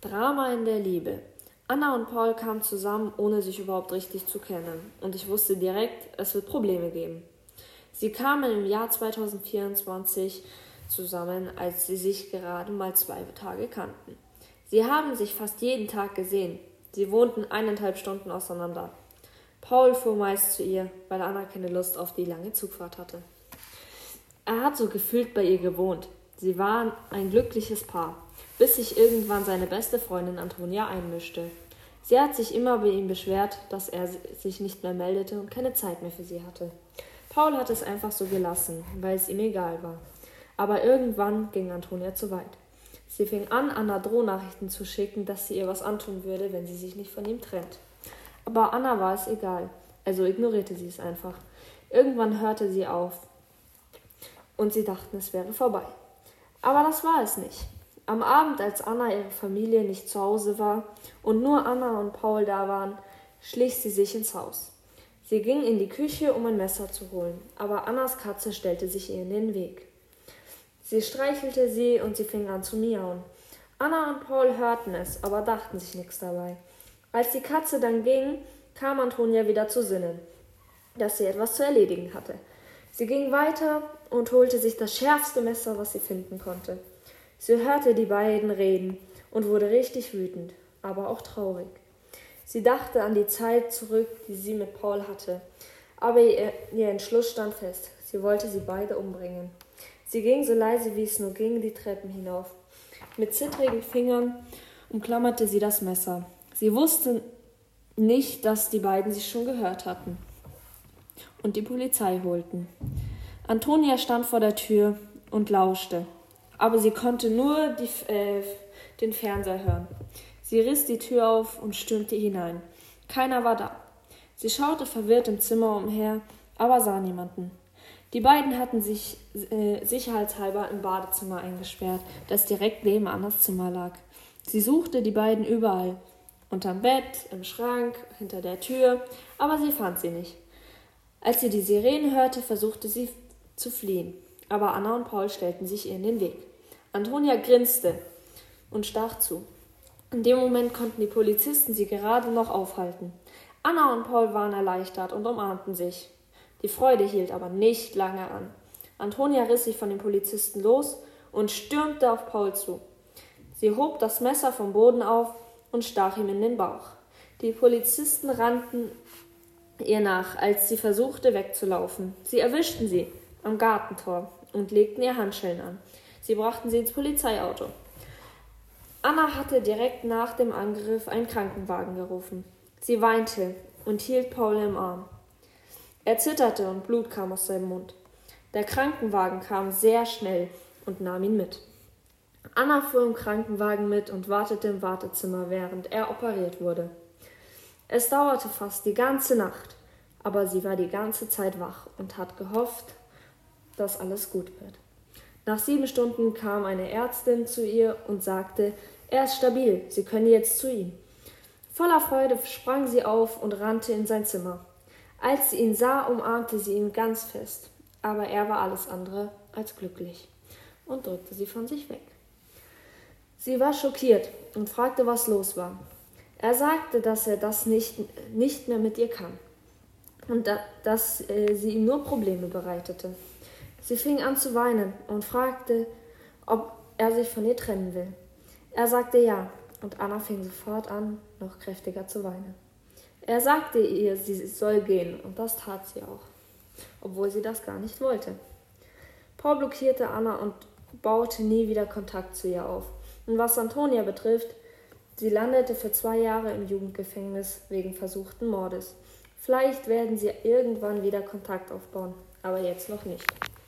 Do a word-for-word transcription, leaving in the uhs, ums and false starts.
Drama in der Liebe. Anna und Paul kamen zusammen, ohne sich überhaupt richtig zu kennen. Und ich wusste direkt, es wird Probleme geben. Sie kamen im Jahr zweitausendvierundzwanzig zusammen, als sie sich gerade mal zwei Tage kannten. Sie haben sich fast jeden Tag gesehen. Sie wohnten eineinhalb Stunden auseinander. Paul fuhr meist zu ihr, weil Anna keine Lust auf die lange Zugfahrt hatte. Er hat so gefühlt bei ihr gewohnt. Sie waren ein glückliches Paar, bis sich irgendwann seine beste Freundin Antonia einmischte. Sie hat sich immer bei ihm beschwert, dass er sich nicht mehr meldete und keine Zeit mehr für sie hatte. Paul hat es einfach so gelassen, weil es ihm egal war. Aber irgendwann ging Antonia zu weit. Sie fing an, Anna Drohnachrichten zu schicken, dass sie ihr was antun würde, wenn sie sich nicht von ihm trennt. Aber Anna war es egal, also ignorierte sie es einfach. Irgendwann hörte sie auf und sie dachten, es wäre vorbei. Aber das war es nicht. Am Abend, als Anna ihre Familie nicht zu Hause war und nur Anna und Paul da waren, schlich sie sich ins Haus. Sie ging in die Küche, um ein Messer zu holen, aber Annas Katze stellte sich ihr in den Weg. Sie streichelte sie und sie fing an zu miauen. Anna und Paul hörten es, aber dachten sich nichts dabei. Als die Katze dann ging, kam Antonia wieder zu Sinnen, dass sie etwas zu erledigen hatte. Sie ging weiter und holte sich das schärfste Messer, was sie finden konnte. Sie hörte die beiden reden und wurde richtig wütend, aber auch traurig. Sie dachte an die Zeit zurück, die sie mit Paul hatte, aber ihr, ihr Entschluss stand fest. Sie wollte sie beide umbringen. Sie ging so leise, wie es nur ging, die Treppen hinauf. Mit zittrigen Fingern umklammerte sie das Messer. Sie wusste nicht, dass die beiden sich schon gehört hatten und die Polizei holten. Antonia stand vor der Tür und lauschte, aber sie konnte nur die, äh, den Fernseher hören. Sie riss die Tür auf und stürmte hinein. Keiner war da. Sie schaute verwirrt im Zimmer umher, aber sah niemanden. Die beiden hatten sich äh, sicherheitshalber im Badezimmer eingesperrt, das direkt neben Annas Zimmer lag. Sie suchte die beiden überall, unterm Bett, im Schrank, hinter der Tür, aber sie fand sie nicht. Als sie die Sirenen hörte, versuchte sie zu fliehen, aber Anna und Paul stellten sich ihr in den Weg. Antonia grinste und stach zu. In dem Moment konnten die Polizisten sie gerade noch aufhalten. Anna und Paul waren erleichtert und umarmten sich. Die Freude hielt aber nicht lange an. Antonia riss sich von den Polizisten los und stürmte auf Paul zu. Sie hob das Messer vom Boden auf und stach ihm in den Bauch. Die Polizisten rannten ihr nach, als sie versuchte wegzulaufen. Sie erwischten sie am Gartentor und legten ihr Handschellen an. Sie brachten sie ins Polizeiauto. Anna hatte direkt nach dem Angriff einen Krankenwagen gerufen. Sie weinte und hielt Paul im Arm. Er zitterte und Blut kam aus seinem Mund. Der Krankenwagen kam sehr schnell und nahm ihn mit. Anna fuhr im Krankenwagen mit und wartete im Wartezimmer, während er operiert wurde. Es dauerte fast die ganze Nacht, aber sie war die ganze Zeit wach und hat gehofft, dass alles gut wird. Nach sieben Stunden kam eine Ärztin zu ihr und sagte, er ist stabil, Sie können jetzt zu ihm. Voller Freude sprang sie auf und rannte in sein Zimmer. Als sie ihn sah, umarmte sie ihn ganz fest, aber er war alles andere als glücklich und drückte sie von sich weg. Sie war schockiert und fragte, was los war. Er sagte, dass er das nicht, nicht mehr mit ihr kann und da, dass äh, sie ihm nur Probleme bereitete. Sie fing an zu weinen und fragte, ob er sich von ihr trennen will. Er sagte ja, und Anna fing sofort an, noch kräftiger zu weinen. Er sagte ihr, sie soll gehen, und das tat sie auch, obwohl sie das gar nicht wollte. Paul blockierte Anna und baute nie wieder Kontakt zu ihr auf. Und was Antonia betrifft, sie landete für zwei Jahre im Jugendgefängnis wegen versuchten Mordes. Vielleicht werden sie irgendwann wieder Kontakt aufbauen, aber jetzt noch nicht.